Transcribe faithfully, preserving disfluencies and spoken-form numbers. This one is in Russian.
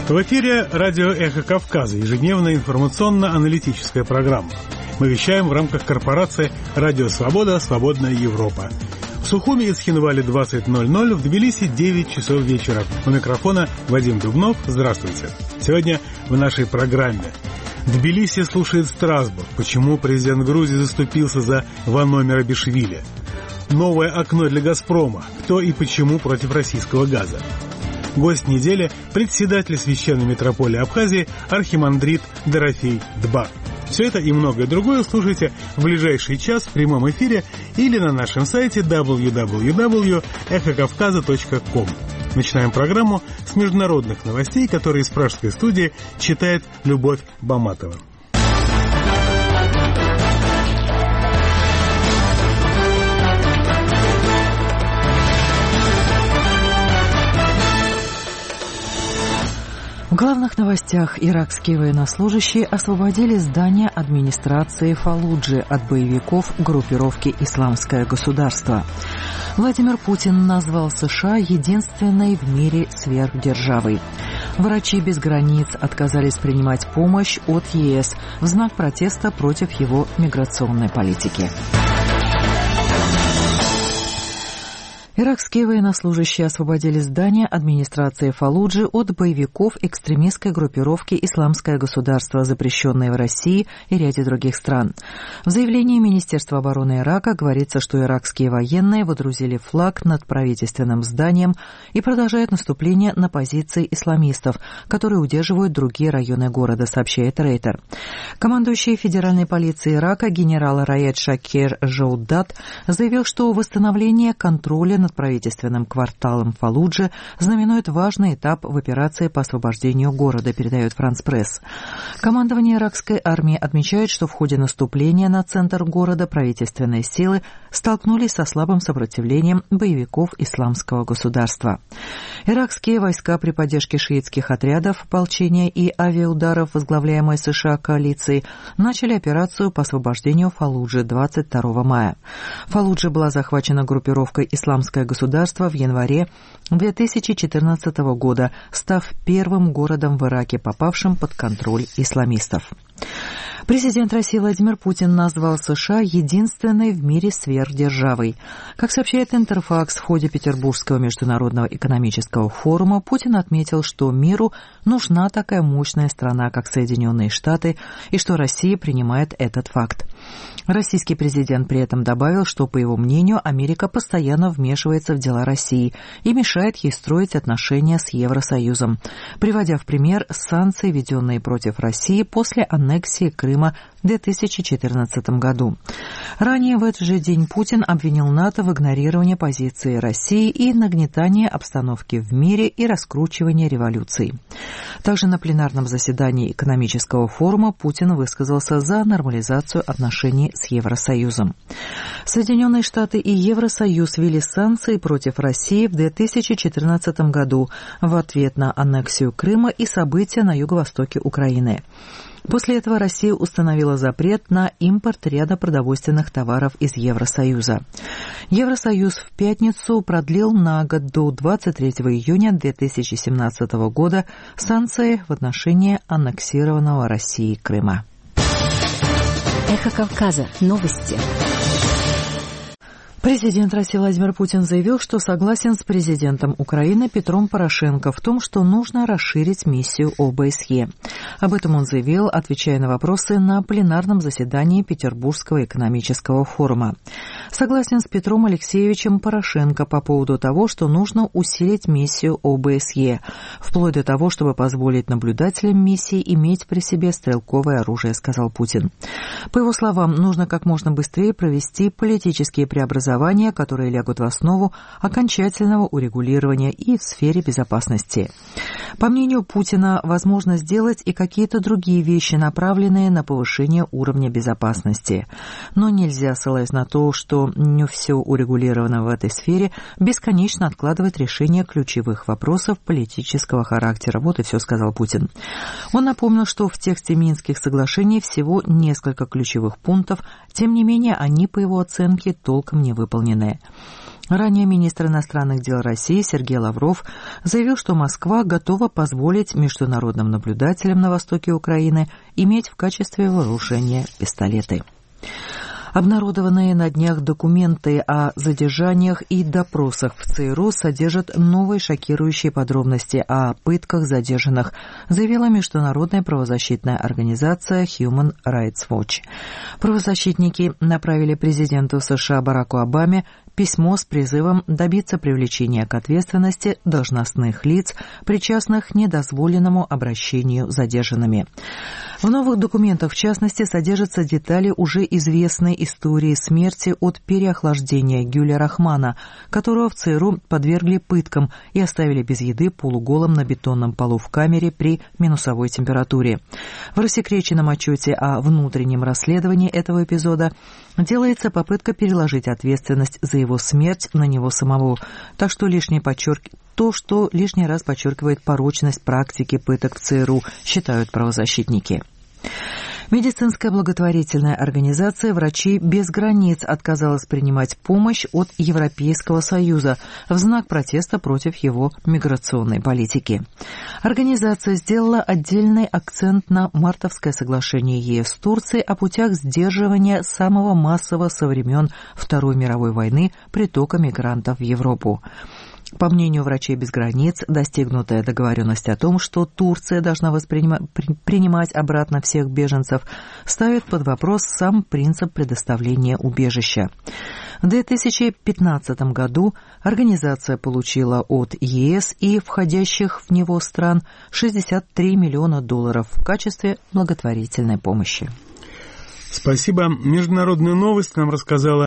В эфире радио «Эхо Кавказа», ежедневная информационно-аналитическая программа. Мы вещаем в рамках корпорации «Радио Свобода. Свободная Европа». В Сухуми и Цхинвале двадцать ноль ноль, в Тбилиси девять часов вечера. У микрофона Вадим Дубнов. Здравствуйте. Сегодня в нашей программе. Тбилиси слушает Страсбург. Почему президент Грузии заступился за Вано Мерабишвили? Новое окно для «Газпрома». Кто и почему против российского газа? Гость недели – председатель священной митрополии Абхазии архимандрит Дорофей Дба. Все это и многое другое слушайте в ближайший час в прямом эфире или на нашем сайте дабл ю дабл ю дабл ю точка эхо кавказа точка ком. Начинаем программу с международных новостей, которые из пражской студии читает Любовь Баматова. В главных новостях: иракские военнослужащие освободили здание администрации Фаллуджи от боевиков группировки «Исламское государство». Владимир Путин назвал США единственной в мире сверхдержавой. Врачи без границ отказались принимать помощь от ЕС в знак протеста против его миграционной политики. Иракские военнослужащие освободили здание администрации Фаллуджи от боевиков экстремистской группировки «Исламское государство», запрещенной в России и ряде других стран. В заявлении Министерства обороны Ирака говорится, что иракские военные водрузили флаг над правительственным зданием и продолжают наступление на позиции исламистов, которые удерживают другие районы города, сообщает Рейтер. Командующий федеральной полицией Ирака генерал Раед Шакер Жоудат заявил, что восстановление контроля над правительственным кварталом Фаллуджи знаменует важный этап в операции по освобождению города, передает Франс Пресс. Командование иракской армии отмечает, что в ходе наступления на центр города правительственные силы столкнулись со слабым сопротивлением боевиков Исламского государства. Иракские войска при поддержке шиитских отрядов ополчения и авиаударов, возглавляемой США коалицией, начали операцию по освобождению Фаллуджи двадцать второго мая. Фаллуджа была захвачена группировкой «Исламское государство» в январе две тысячи четырнадцатого года, став первым городом в Ираке, попавшим под контроль исламистов. Президент России Владимир Путин назвал США единственной в мире сверхдержавой. Как сообщает Интерфакс, в ходе Петербургского международного экономического форума Путин отметил, что миру нужна такая мощная страна, как Соединенные Штаты, и что Россия принимает этот факт. Российский президент при этом добавил, что, по его мнению, Америка постоянно вмешивается в дела России и мешает ей строить отношения с Евросоюзом, приводя в пример санкции, введенные против России после аннексии Крыма в две тысячи четырнадцатом году. Ранее в этот же день Путин обвинил НАТО в игнорировании позиции России и нагнетании обстановки в мире и раскручивании революции. Также на пленарном заседании экономического форума Путин высказался за нормализацию отношений с Евросоюзом. Соединенные Штаты и Евросоюз ввели санкции против России в две тысячи четырнадцатом году в ответ на аннексию Крыма и события на юго-востоке Украины. После этого Россия установила запрет на импорт ряда продовольственных товаров из Евросоюза. Евросоюз в пятницу продлил на год до двадцать третьего июня две тысячи семнадцатого года санкции в отношении аннексированного Россией Крыма. Эхо Кавказа. Новости. Президент России Владимир Путин заявил, что согласен с президентом Украины Петром Порошенко в том, что нужно расширить миссию О Бэ С Е. Об этом он заявил, отвечая на вопросы на пленарном заседании Петербургского экономического форума. Согласен с Петром Алексеевичем Порошенко по поводу того, что нужно усилить миссию О Бэ С Е, вплоть до того, чтобы позволить наблюдателям миссии иметь при себе стрелковое оружие, сказал Путин. По его словам, нужно как можно быстрее провести политические преобразования, которые лягут в основу окончательного урегулирования и в сфере безопасности. По мнению Путина, возможно сделать и какие-то другие вещи, направленные на повышение уровня безопасности. Но нельзя, ссылаясь на то, что не все урегулировано в этой сфере, бесконечно откладывать решение ключевых вопросов политического характера. Вот и все, сказал Путин. Он напомнил, что в тексте Минских соглашений всего несколько ключевых пунктов, тем не менее они, по его оценке, толком не выполнены. Ранее министр иностранных дел России Сергей Лавров заявил, что Москва готова позволить международным наблюдателям на востоке Украины иметь в качестве вооружения пистолеты. Обнародованные на днях документы о задержаниях и допросах в ЦРУ содержат новые шокирующие подробности о пытках задержанных, заявила международная правозащитная организация Human Rights Watch. Правозащитники направили президенту США Бараку Обаме письмо с призывом добиться привлечения к ответственности должностных лиц, причастных к недозволенному обращению с задержанными. В новых документах, в частности, содержатся детали уже известной истории смерти от переохлаждения Гюля Рахмана, которого в ЦРУ подвергли пыткам и оставили без еды полуголым на бетонном полу в камере при минусовой температуре. В рассекреченном отчете о внутреннем расследовании этого эпизода делается попытка переложить ответственность за его смерть на него самого, так что лишний подчерк... то, что лишний раз подчеркивает порочность практики пыток в ЦРУ, считают правозащитники. Медицинская благотворительная организация «Врачи без границ» отказалась принимать помощь от Европейского Союза в знак протеста против его миграционной политики. Организация сделала отдельный акцент на мартовское соглашение ЕС с Турцией о путях сдерживания самого массового со времен Второй мировой войны притока мигрантов в Европу. По мнению «Врачей без границ», достигнутая договоренность о том, что Турция должна принимать обратно всех беженцев, ставит под вопрос сам принцип предоставления убежища. В две тысячи пятнадцатом году организация получила от ЕС и входящих в него стран шестьдесят три миллиона долларов в качестве благотворительной помощи. Спасибо. Международную новость нам рассказала